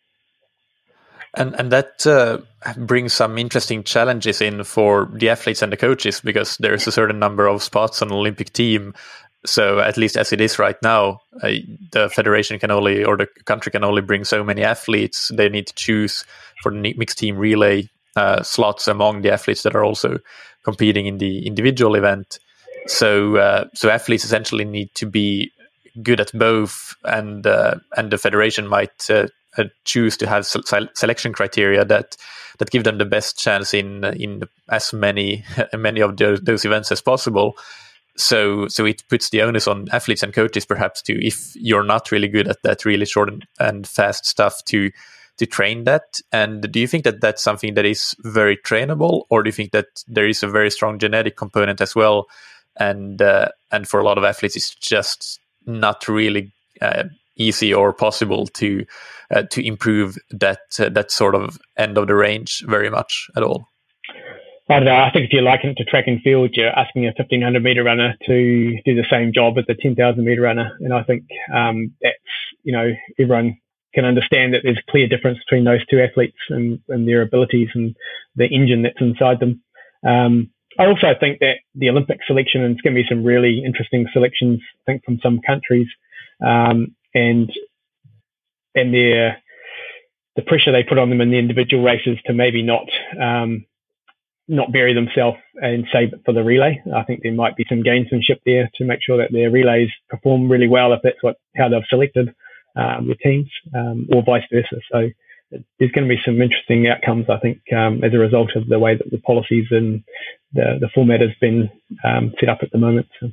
And and that uh, brings some interesting challenges in for the athletes and the coaches, because there's a certain number of spots on an Olympic team. So at least as it is right now, uh, the federation can only, or the country can only bring so many athletes. They need to choose for the mixed team relay uh, slots among the athletes that are also competing in the individual event. So uh, so athletes essentially need to be good at both, and uh, and the federation might uh, uh, choose to have se- selection criteria that that give them the best chance in in as many many of the, those events as possible. So so it puts the onus on athletes and coaches perhaps to, if you're not really good at that really short and, and fast stuff, to to train that. And do you think that that's something that is very trainable, or do you think that there is a very strong genetic component as well? And uh, and for a lot of athletes, it's just not really uh, easy or possible to uh, to improve that uh, that sort of end of the range very much at all. I don't know. I think if you liken it to track and field, you're asking a fifteen hundred meter runner to do the same job as a ten thousand meter runner. And I think um, that's, you know, everyone can understand that there's a clear difference between those two athletes and, and their abilities and the engine that's inside them. Um, I also think that the Olympic selection, and it's going to be some really interesting selections, I think, from some countries, um, and and their the pressure they put on them in the individual races to maybe not um, not bury themselves and save it for the relay. I think there might be some gamesmanship there to make sure that their relays perform really well if that's what how they've selected. um, the teams, um, or vice versa. So there's going to be some interesting outcomes, I think, um, as a result of the way that the policies and the, the format has been um, set up at the moment. So.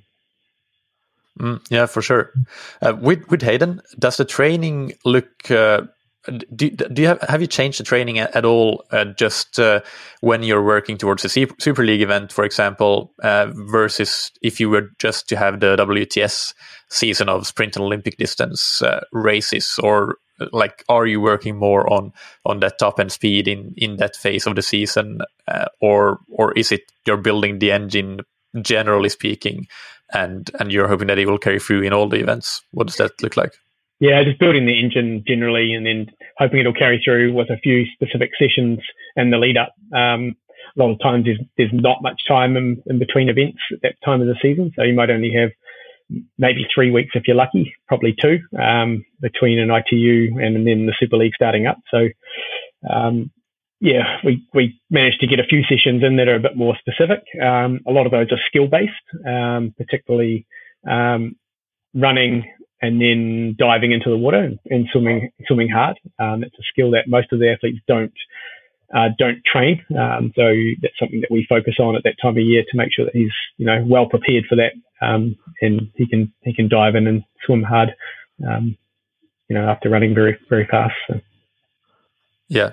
Mm, yeah, for sure. Uh, with with Hayden, does the training look? Uh, do do you have have you changed the training at, at all? Uh, just uh, when you're working towards a Super League event, for example, uh, versus if you were just to have the W T S season of sprint and Olympic distance uh, races, or like, are you working more on on that top end speed in in that phase of the season, uh, or or is it you're building the engine generally speaking? And and you're hoping that it will carry through in all the events. What does that look like? Yeah, just building the engine generally, and then hoping it'll carry through with a few specific sessions and the lead up. Um, a lot of times there's, there's not much time in, in between events at that time of the season, so you might only have maybe three weeks if you're lucky, probably two, um, between an I T U and then the Super League starting up. So um, yeah, we, we managed to get a few sessions in that are a bit more specific. Um, a lot of those are skill-based, um, particularly um, running and then diving into the water and, and swimming swimming hard. Um, it's a skill that most of the athletes don't uh, don't train. Um, so that's something that we focus on at that time of year to make sure that he's, you know, well prepared for that, um, and he can he can dive in and swim hard, um, you know, after running very very fast. So. Yeah.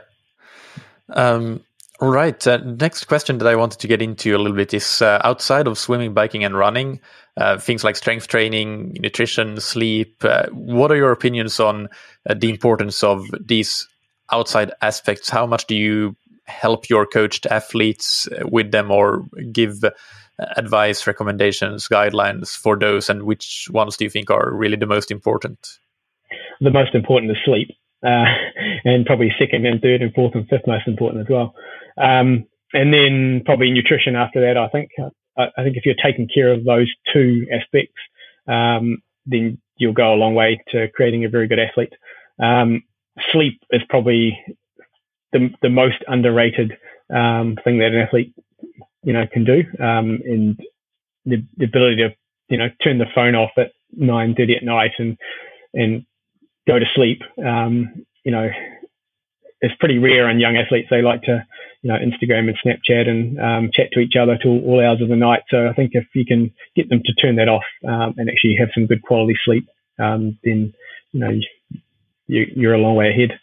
Um, right. Uh, next question that I wanted to get into a little bit is uh, outside of swimming, biking, and running, uh, things like strength training, nutrition, sleep. Uh, what are your opinions on uh, the importance of these outside aspects? How much do you help your coached athletes with them, or give uh, advice, recommendations, guidelines for those? And which ones do you think are really the most important? The most important is sleep. Uh, and probably second and third and fourth and fifth most important as well. Um, and then probably nutrition after that, I think. I, I think if you're taking care of those two aspects, um, then you'll go a long way to creating a very good athlete. Um, sleep is probably the, the most underrated um, thing that an athlete, you know, can do. Um, and the, the ability to, you know, turn the phone off at nine thirty at night and, and, go to sleep, um, you know, it's pretty rare in young athletes. They like to, you know, Instagram and Snapchat and um, chat to each other till all hours of the night. So I think if you can get them to turn that off um, and actually have some good quality sleep, um, then, you know, you, you're a long way ahead.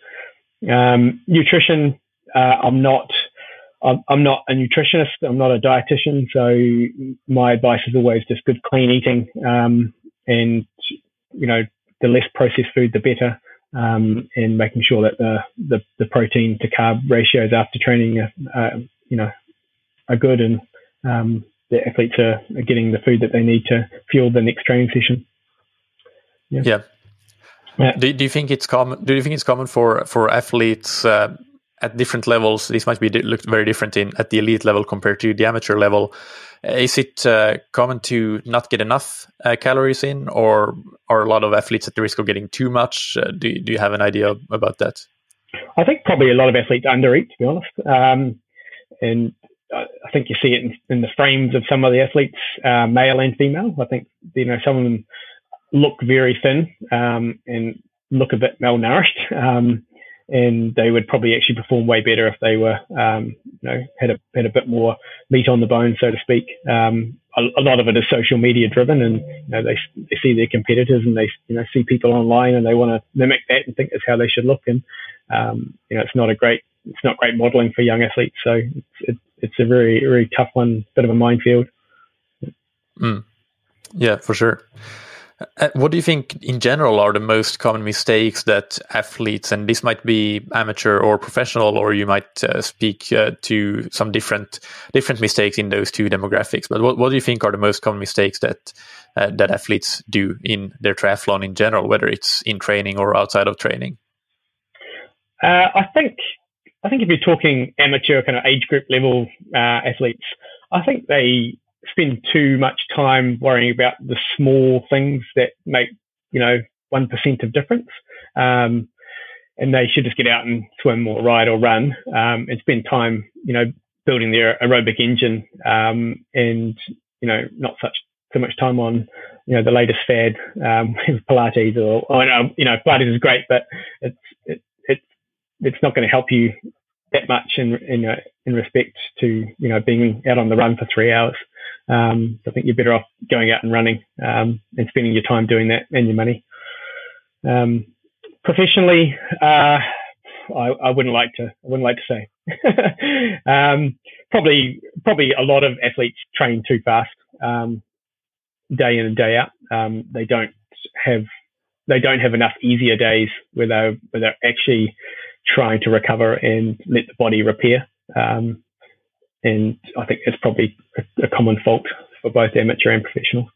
Um, nutrition, uh, I'm not, I'm, I'm not a nutritionist. I'm not a dietitian. So my advice is always just good, clean eating, um, and, you know, the less processed food, the better, um, and making sure that the, the, the protein to carb ratios after training are, uh, you know, are good, and um, the athletes are, are getting the food that they need to fuel the next training session. Yeah. yeah. yeah. Do, do you think it's common? Do you think it's common for for athletes uh, at different levels? This might be looked very different in at the elite level compared to the amateur level. Is it uh, common to not get enough uh, calories in, or are a lot of athletes at the risk of getting too much? Uh, do, do you have an idea about that? I think probably a lot of athletes undereat, to be honest. Um, and I think you see it in, in the frames of some of the athletes, uh, male and female. I think, you know, some of them look very thin um, and look a bit malnourished. Um, and they would probably actually perform way better if they were, um, you know, had a had a bit more meat on the bone, so to speak. Um, a, a lot of it is social media driven, and you know, they they see their competitors and they you know see people online and they want to mimic that and think that's how they should look. And um, you know, it's not a great it's not great modelling for young athletes. So it's it, it's a very very tough one, bit of a minefield. Mm. Yeah, for sure. Uh, what do you think in general are the most common mistakes that athletes, and this might be amateur or professional, or you might uh, speak uh, to some different different mistakes in those two demographics, but what, what do you think are the most common mistakes that uh, that athletes do in their triathlon in general, whether it's in training or outside of training? Uh, I think I think if you're talking amateur kind of age group level uh, athletes, I think they spend too much time worrying about the small things that make, you know, one percent of difference. Um, and they should just get out and swim or ride or run, um, and spend time, you know, building their aerobic engine, um, and, you know, not such so much time on, you know, the latest fad, um, Pilates, or, or you know, Pilates is great, but it's it, it it's not going to help you that much in in uh, in respect to, you know, being out on the run for three hours. Um, so I think you're better off going out and running um, and spending your time doing that and your money. Um, professionally, uh, I, I wouldn't like to. I wouldn't like to say. um, probably, probably a lot of athletes train too fast, um, day in and day out. Um, they don't have they don't have enough easier days where they're where they're actually trying to recover and let the body repair. Um, and I think it's probably a, a common fault for both amateur and professional.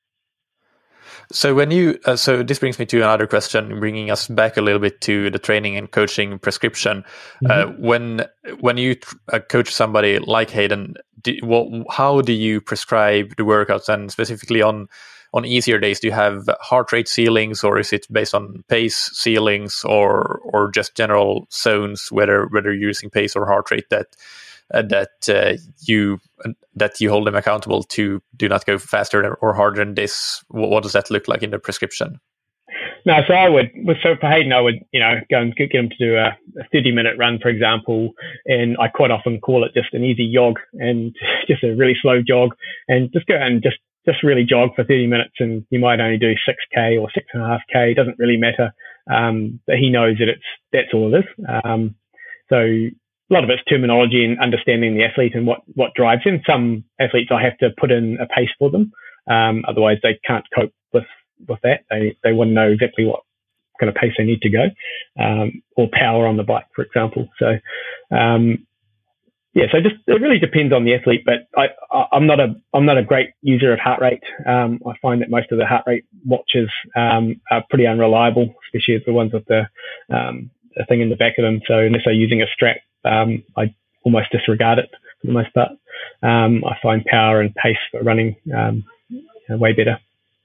So when you, uh, so this brings me to another question, bringing us back a little bit to the training and coaching prescription. Mm-hmm. Uh, when when you uh, coach somebody like Hayden, do, what, how do you prescribe the workouts, and specifically on on easier days? Do you have heart rate ceilings, or is it based on pace ceilings, or or just general zones, whether whether you're using pace or heart rate that uh, that uh, you that you hold them accountable to do not go faster or harder than this? What, what does that look like in the prescription? No, so I would, so for Hayden, I would, you know, go and get him to do a, a thirty minute run, for example, and I quite often call it just an easy jog, and just a really slow jog, and just go and just just really jog for thirty minutes, and you might only do six K or six and a half K. It doesn't really matter. Um, but he knows that it's, that's all it is. Um, so a lot of it's terminology and understanding the athlete and what, what drives him. Some athletes, I have to put in a pace for them. Um, otherwise they can't cope with, with that. They, they want to know exactly what kind of pace they need to go, um, or power on the bike, for example. So, um, yeah, so just, it really depends on the athlete, but I, I, I'm not a, I'm not a great user of heart rate. Um, I find that most of the heart rate watches, um, are pretty unreliable, especially the ones with the, um, the thing in the back of them. So unless they're using a strap, um, I almost disregard it for the most part. Um, I find power and pace for running, um, you know, way better.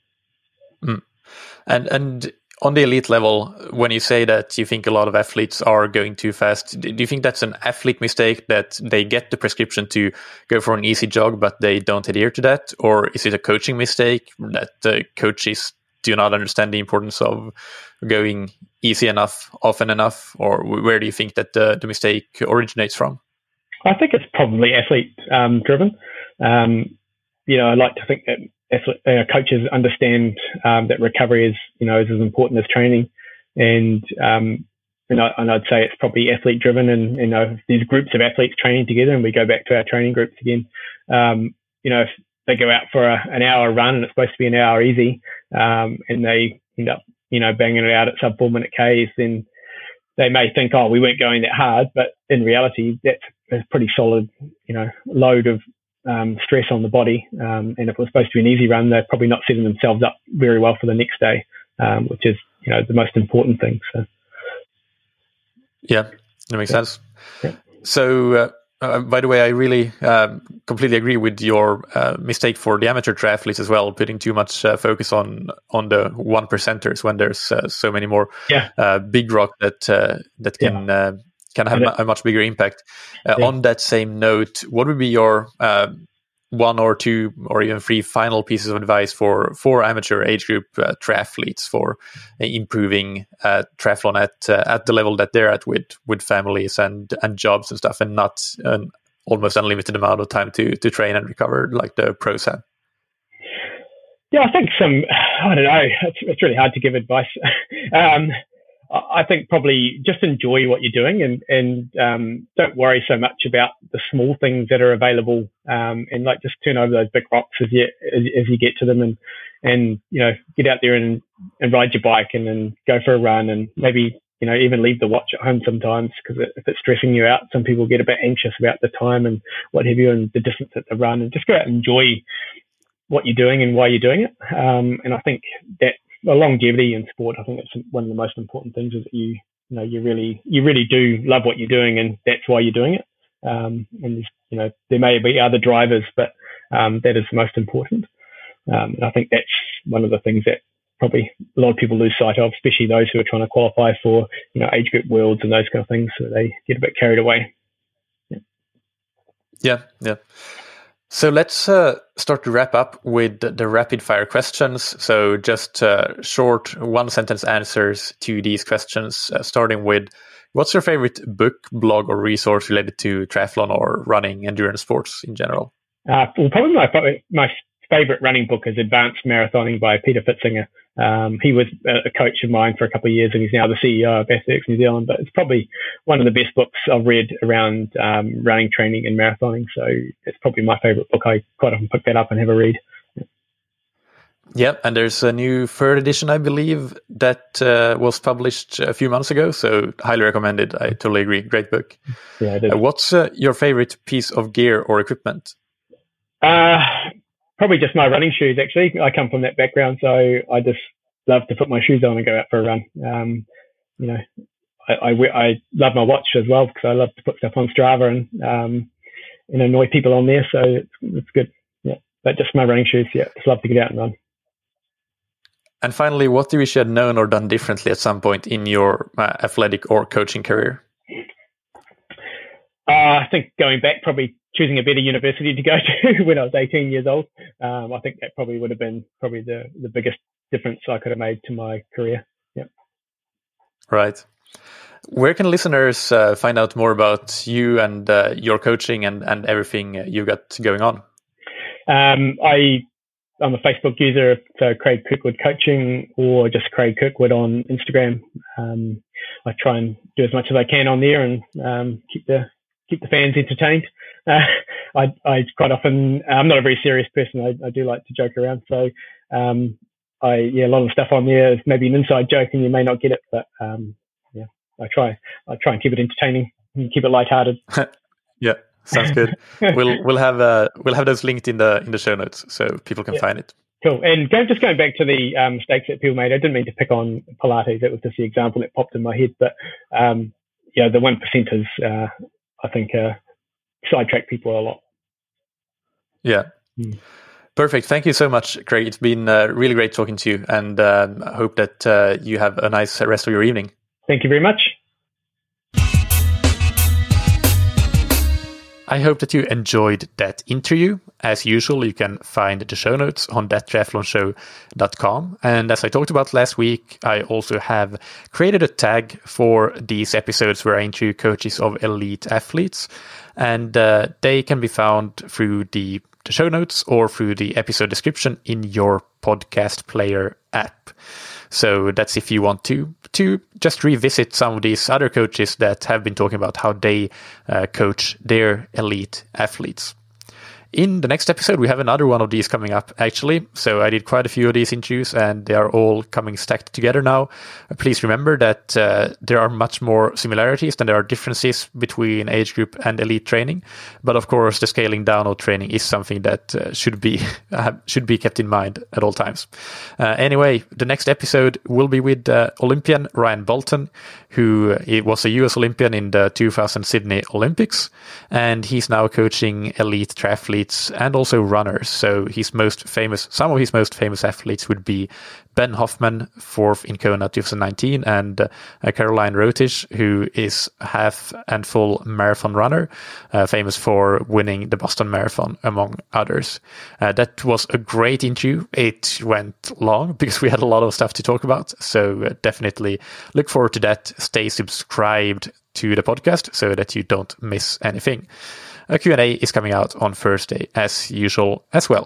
Mm. And, and, on the elite level, when you say that you think a lot of athletes are going too fast, do you think that's an athlete mistake, that they get the prescription to go for an easy jog, but they don't adhere to that? Or is it a coaching mistake that the coaches do not understand the importance of going easy enough, often enough? Or where do you think that the, the mistake originates from? I think it's probably athlete um, driven. Um, you know, I like to think that Uh, coaches understand um, that recovery is, you know, is as important as training, and um, and, I, and I'd say it's probably athlete driven. And you know, these groups of athletes training together, and we go back to our training groups again. Um, you know, if they go out for a, an hour run and it's supposed to be an hour easy, um, and they end up, you know, banging it out at sub four minute Ks, then they may think, oh, we weren't going that hard, but in reality, that's a pretty solid, you know, load of Um, stress on the body, um, and if it was supposed to be an easy run, they're probably not setting themselves up very well for the next day, um, which is, you know, the most important thing. So, yeah, that makes yeah. sense. Yeah. So, uh, uh, by the way, I really um, completely agree with your uh, mistake for the amateur triathletes as well, putting too much uh, focus on on the one percenters when there's uh, so many more yeah. uh, big rock that uh, that can. Yeah. Uh, can have a much bigger impact. Uh, yeah. On that same note, what would be your uh, one or two or even three final pieces of advice for, for amateur age group uh, triathletes for uh, improving uh, triathlon at uh, at the level that they're at with with families and, and jobs and stuff, and not an almost unlimited amount of time to to train and recover like the pros have? Yeah, I think some, I don't know, it's, it's really hard to give advice. um, I think probably just enjoy what you're doing, and, and um, don't worry so much about the small things that are available, um, and like just turn over those big rocks as you as, as you get to them, and and you know, get out there and, and ride your bike, and then go for a run, and maybe, you know, even leave the watch at home sometimes, because if it's stressing you out, some people get a bit anxious about the time and what have you, and the distance at the run, and just go out and enjoy what you're doing and why you're doing it. Um, and I think that the longevity in sport, I think it's one of the most important things, is that you, you know, you really, you really do love what you're doing, and that's why you're doing it. Um, and, you know, there may be other drivers, but um, that is the most important. Um, and I think that's one of the things that probably a lot of people lose sight of, especially those who are trying to qualify for, you know, age group worlds and those kind of things. So they get a bit carried away. Yeah. Yeah. yeah. So let's uh, start to wrap up with the rapid fire questions. So just uh, short one sentence answers to these questions, uh, starting with, what's your favorite book, blog, or resource related to triathlon or running, endurance sports in general? Uh, well, probably my, my favorite running book is Advanced Marathoning by Peter Fitzinger. Um, he was a coach of mine for a couple of years, and he's now the C E O of Athletics New Zealand. But it's probably one of the best books I've read around um, running, training, and marathoning. So it's probably my favorite book. I quite often pick that up and have a read. Yeah, and there's a new third edition, I believe, that uh, was published a few months ago. So highly recommended. I totally agree. Great book. Yeah, it is. Uh, what's uh, your favorite piece of gear or equipment? Uh, probably just my running shoes, actually. I come from that background, so I just love to put my shoes on and go out for a run. Um, you know, I, I, I love my watch as well because I love to put stuff on Strava and, um, and annoy people on there. So it's, it's good. Yeah, but just my running shoes. Yeah, just love to get out and run. And finally, what do you wish you had known or done differently at some point in your uh, athletic or coaching career? Uh, I think going back, probably choosing a better university to go to when I was eighteen years old. Um, I think that probably would have been probably the, the biggest difference I could have made to my career. Yeah. Right. Where can listeners uh, find out more about you and uh, your coaching and, and everything you got going on? Um, I, I'm a Facebook user, so Craig Kirkwood Coaching, or just Craig Kirkwood on Instagram. Um, I try and do as much as I can on there and um, keep the keep the fans entertained. Uh, I, I quite often, I'm not a very serious person. I, I do like to joke around. So, um, I, yeah, a lot of stuff on there is maybe an inside joke and you may not get it, but, um, yeah, I try, I try and keep it entertaining and keep it lighthearted. Yeah, sounds good. we'll, we'll have, uh, we'll have those linked in the, in the show notes so people can yeah. find it. Cool. And go, just going back to the um, mistakes that people made, I didn't mean to pick on Pilates. That was just the example that popped in my head. But, um, yeah, the one percenters, uh, I think, uh, sidetrack people a lot. Yeah. Mm. Perfect. Thank you so much, Craig. It's been uh, really great talking to you, and um, I hope that uh, you have a nice rest of your evening. Thank you very much. I hope that you enjoyed that interview. As usual, you can find the show notes on that triathlon show dot com. And as I talked about last week, I also have created a tag for these episodes where I interview coaches of elite athletes. And uh, they can be found through the, the show notes or through the episode description in your podcast player app. So that's if you want to to just revisit some of these other coaches that have been talking about how they uh, coach their elite athletes. In the next episode, we have another one of these coming up, actually. So I did quite a few of these interviews, and they are all coming stacked together now. Please remember that uh, there are much more similarities than there are differences between age group and elite training. But of course, the scaling down of training is something that uh, should be uh, should be kept in mind at all times. Uh, anyway, the next episode will be with uh, Olympian Ryan Bolton, who was a U S Olympian in the two thousand Sydney Olympics, and he's now coaching elite triathletes and also runners. So his most famous, some of his most famous athletes would be Ben Hoffman, fourth in Kona two thousand nineteen, and uh, Caroline Rotisch, who is half and full marathon runner, uh, famous for winning the Boston Marathon, among others. Uh, that was a great interview. It went long because we had a lot of stuff to talk about. So uh, definitely look forward to that. Stay subscribed to the podcast so that you don't miss anything. A Q and A is coming out on Thursday as usual as well.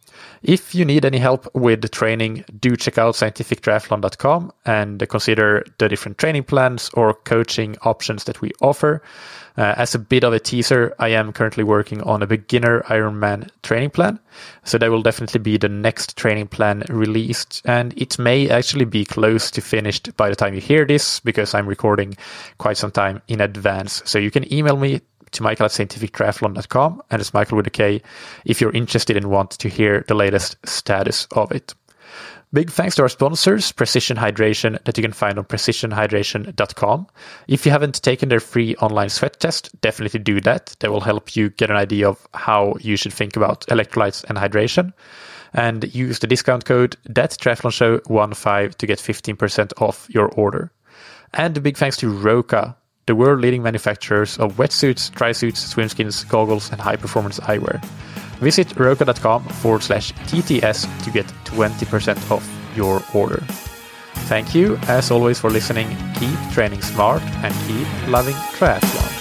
If you need any help with the training, do check out scientific triathlon dot com and consider the different training plans or coaching options that we offer. Uh, as a bit of a teaser, I am currently working on a beginner Ironman training plan. So that will definitely be the next training plan released. And it may actually be close to finished by the time you hear this, because I'm recording quite some time in advance. So you can email me to Michael at scientific triathlon dot com, and it's Michael with a K, if you're interested and want to hear the latest status of it. Big thanks to our sponsors, Precision Hydration, that you can find on precision hydration dot com. If you haven't taken their free online sweat test, definitely do that. That will help you get an idea of how you should think about electrolytes and hydration. And use the discount code that triathlon show fifteen to get fifteen percent off your order. And a big thanks to Roka, the world-leading manufacturers of wetsuits, dry suits, swimskins, goggles, and high-performance eyewear. Visit roka.com forward slash TTS to get twenty percent off your order. Thank you, as always, for listening. Keep training smart and keep loving triathlon.